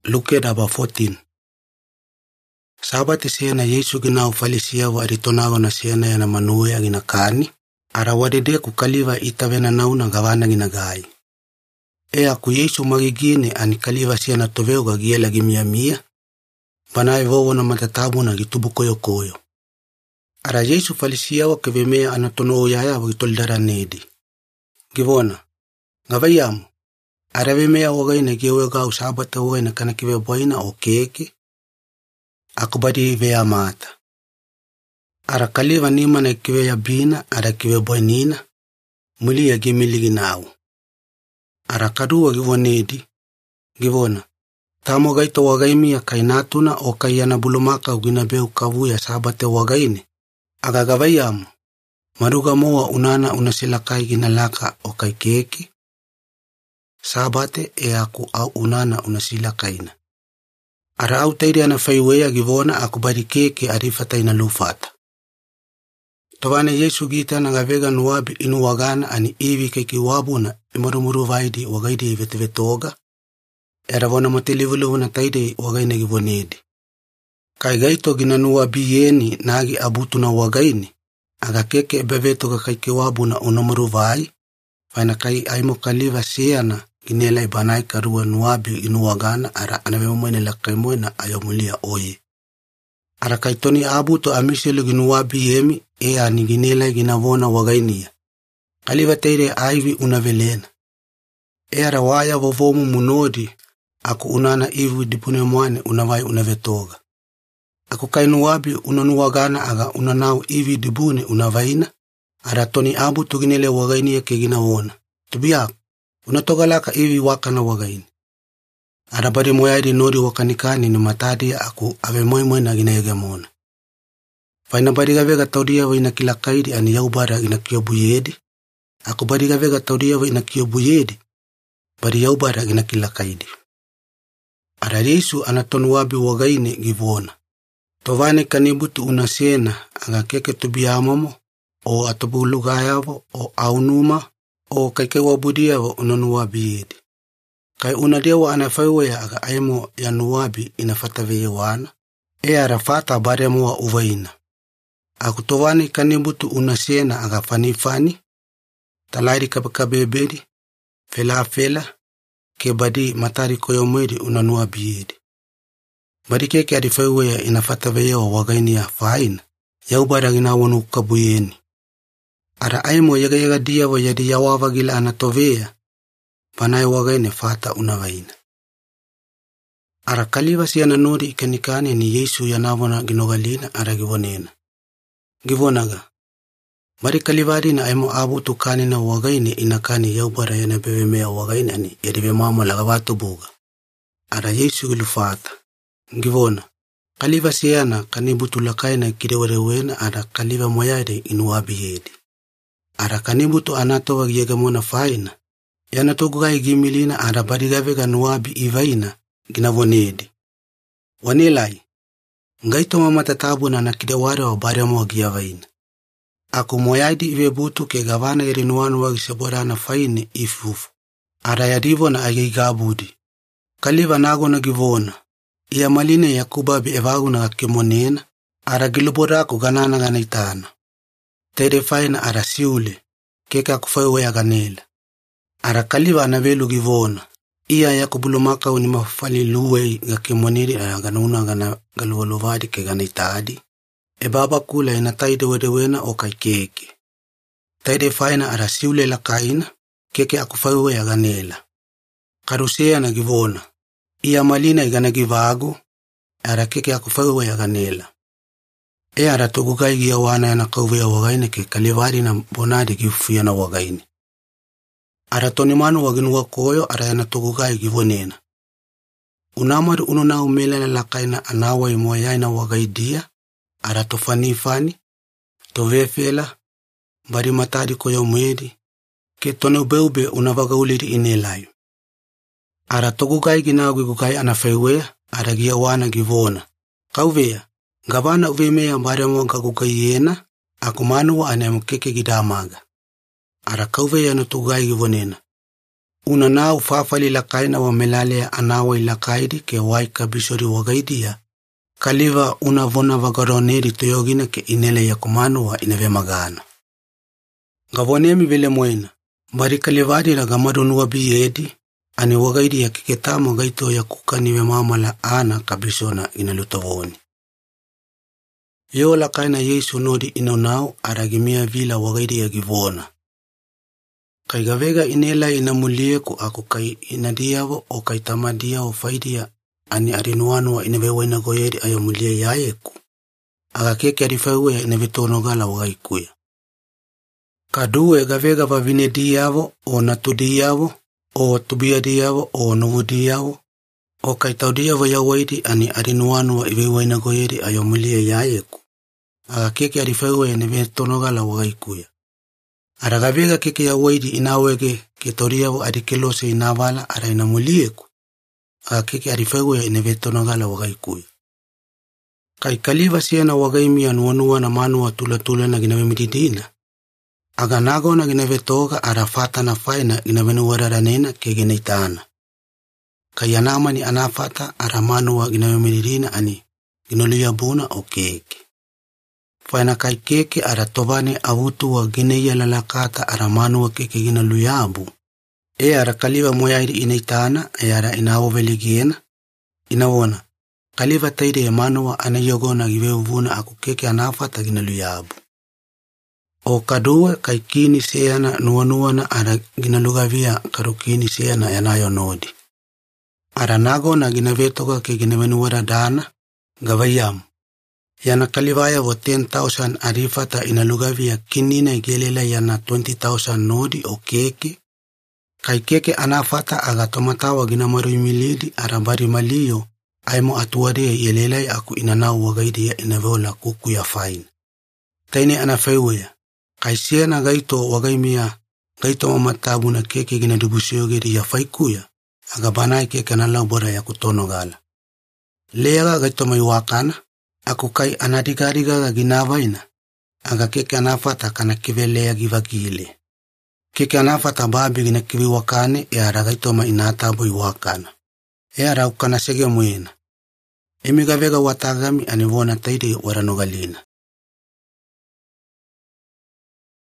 Luke daba 14. Sabati sena Yesu gina ufalisia wa aritonago na sena ya na manuwe ya gina kani, arawadede kukaliva itavena nauna gavana gina gai. Aku Yesu magigine anikaliva sena toveo gagiela gimiamia, banae vovo na matatabu na gitubu koyo koyo. Ara Yesu falisia wa kevemea anatono uyaya wa gitoldara nedi. Givona, ngavayamu. Aravemea wagaina giwega usabata wagaina kana kive boina o keke akubadi vea mata. Ara kaliva nima na kive ya bina ara kive boinina muli ya gimili ginau. Ara kaduwa givonedi givona tamo gaito wagaimi ya kainatuna o kayana bulumaka ugina beu kavu ya sabate wagaine agagavayamu maruga moa unana unasilakai ginalaka o kai keke sabate aku au unana unasila kaina. Ara au tairi ana faiwea givona akubari keke arifata ina lufata. Tawane Yesu gita na gavega nuwabi inu wagana ani iwi keki wabuna imurumuru vaidi wagaidi vetevetoga. Eravona matilivulu na taide wagaine givonedi. Kai gaito gina nuwabi yeni nagi abutu na wagaini. Aga keke ebevetoga kaiki wabuna unumuru vai. Faina kai aimo kaliva siana ginela ibanai karua nuwabi inu wagana ara anavemwene la kaimwena ayomulia oye. Ara kaitoni abuto amiselu ginuwabi yemi ani ginela ginavona wagainia. Kaliva teire aivi unavelena. Ara waya vovomu munodi aku unana ivi dipune mwane unavai unavetoga. Aku kainuwabi unanuwagana aga unanau ivi dibune unavaina. Ara toni abuto ginele wagainia ke ginavona. Tubiaku. Unatogalaka ivi waka na wagaini. Arabari moyaidi nori wakanikani ni matadi aku ave moimwe na ginege mona. Faina bariga vega taudia wa ina kila kaidi ani yaubara ina kiobu yedi. Aku bariga vega taudia wa ina kiobu yedi. Bari yaubara ina kila kaidi. Ara Yesu anatonuwabi wagaini givona. Tovane kanibutu unasena aga keke tubiamomo o atobulugayavo o aunuma o kaike wabudia wa unanuwabi yedi. Kai unadewa anafaiwea aga aimo ya nuwabi inafataveye wana. Arafata baremu wa uvaina. Akutovani kanibutu unasena aga fanifani. Talairi kabekabebedi. Fela. Kebadi matari koyomwedi unanuwabi yedi. Badi keke arifaiwea inafataveye wa wagaini ya faina. Yaubara gina wanu kabuyeni. Ara aimo yaga dia wa yadi yawawa gila anatovea. Panay wagaine fata unavaina. Ara kaliva siya nanori ikanikani ni Yesu yanavona ginogalina ara givonena. Givonaga. Bari kalivari na aimo abutu kani na wagaine inakani yaubara yanabevemea wagaine ani yadive mamo lagavatu buga. Ara Yesu gilufata. Givona. Kaliva siya na kanibutu lakaina kirewena ara kaliva moyade inuwabi yedi. Ara kanibutu anatowa giyegamona faina. Yanatogugai gimilina ara badigavega nuwabi ivaina ginavonedi. Wanelai. Ngaito mamatatabu na nakideware wa baremo wa giyavaina. Aku moyaidi ivebutu ke gavana irinuanu wa gisebora na faine ifufu. Ara yadivo na agigabudi. Kaliva nago na givona. Iya maline ya kubabi evagu na kimonena. Ara gilubora kuganana ganaitana. Tere faina ara siule. Keka kufaiwe ya ganela. Ara kaliva anavelu givona. Iya ya kubulumaka unimafali luwe ga kimoniri ara ganuna gana galuwalovadi ke ganaitadi. Baba kula ina taide wedewena o kai keke. Taide faina ara siule la kaina. Keke akufaiwe ya ganela. Karusea na givona. Iya malina igana givagu. Ara keke akufaiwe ya ganela. Ara togugai gia wana ya nakauwe ya wagaine ke kalivari na bonadi gifuya na wagaine. Ara tonimanu waginu wakoyo ara ya natogugai givonena. Unamari ununa umele na lakaina anawa imoya na wagaidia. Ara tofanifani. Tovefela. Bari matadi koyo mwedi. Ke tone ubeube unavaga uliri inelayo. Ara togugai ginagu gugai anafaiwea. Ara gia wana givona. Kauvea. Gavana uvemea baremo gagugai yena. Akumanu wa anemukeke gidamaga. Ara kauve ya natugai givonena. una na ufafali lakaina wa melale anawa ilakaidi ke wai kabisori wagaidia, kaliva una vona vagaroneri toyogina ke inele ya kumano wa ineve magana. Gavonemi vile mwena, bari kalivadi la gamadonu wa biyedi, ani wagaidi ya kiketamo gaito ya kukaniwe mamala ana kabisona inalutavoni. Yo lakaina Yesu nodi inonao aragimia vila wagaidi ya givona. Kai gavega inela inamulie ku ako kai inadiavo o kai tamadia o faidia ani arinuano wa inevewa inagoyeri ayamulie yaeku. Aga keke arifewe ya inevetonogala wagaikuya. Kaduwe gavega vavine diavo o natu diavo o tubia diavo o nuvu diavo o kai taudiavo ya waidi ani arinuano wa ivewa inagoyeri ayamulie yaeku. Aga keke arifewe ya inevetonogala wagaikuya. Aragavega keke ya waidi inawege ketoriavo arikelose inavala ara inamulieku. Aga keke arifewe ya inevetonogala wagaikuya. Kai kaliva siena wagaimia nuanua na manua tula na ginavemididina. Aga nago na ginavetoga arafata na faina ginavenuwararanena ke ginaitana. Kai anamani anafata aramanua ginavemididina ani ginoliyabuna o keke. Faina kai keke aratobane avutu wa gineya lalakata aramanu wa keke gina luyabu. Arakaliva moyairi inaitana ara inawoveligiena. Inawona. Kaliva taide ya manuwa anayogona giveuvuna aku keke anafata gina luyabu. O kaduwe kai kini seyana nuanuana ara gina lugavia karukini seyana yanayo nodi. Ara nago na gina vetoga ke gina venuwara dana gavayamu. Yana kalivaya vo 10,000 arifata inalugavia kinina igelela yana 20,000 nodi o keke. Kai keke anafata agatomatawa gina maru imilidi arabari maliyo aimo atuwade yelelai aku inanau wagaidi ya inaveola kuku ya fain. Taine anafeweya. Kai siena gaito wagaimia gaito mamatabu na keke gina dubusio gedi ya faikuya. Agabanai keke analau bora ya kutonogala. Leaga gaito maiwakana. Aku kai anadigariga ginavaina. Aga keke anafata kana kivelea givagile. Keke anafata babi gina kiviwakane aragaitoma inatabu iwakana. Araukana sege mwena. Emigavega watagami anivona taide waranogalina.